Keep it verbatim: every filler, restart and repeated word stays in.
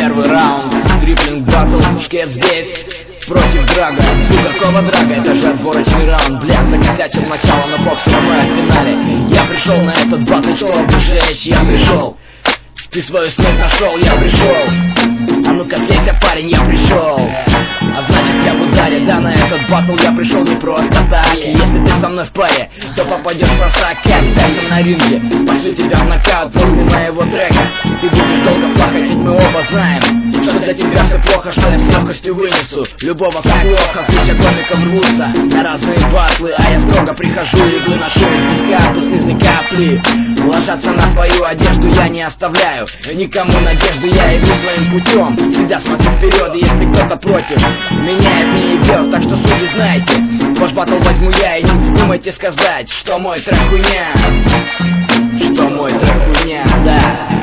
первый раунд. Триплинг батл, шкет здесь против Драга. Фу, какого Драга, это же отборочный раунд. Блядь, закосячил начало, но бокс равно в финале. Я пришел на этот батл, чтобы жечь. Я пришел, ты свою смерть нашел. Я пришел, а ну-ка слейся, парень, я пришел. А значит я в ударе, да, на этот батл я пришел не просто так. И если ты со мной в паре, то попадешь в просак, как Тайсон на ринге. Пошлю тебя в нокаут после моего трека. Ты будешь долго плакать, ведь мы оба знаем, что для тебя все плохо, что я с легкостью вынесу любого как плохо. Куча комиков рвутся на разные батлы, а я строго прихожу и выношу из капли слезы капли. Ложатся на твою одежду я не оставляю никому надежды, я иду своим путем. Всегда смотрю вперед, и если кто-то против меня, это не идет, так что судьи знаете, ваш батл возьму я, и не вздумайте сказать, что мой трек хуйня, что мой трек хуйня, да.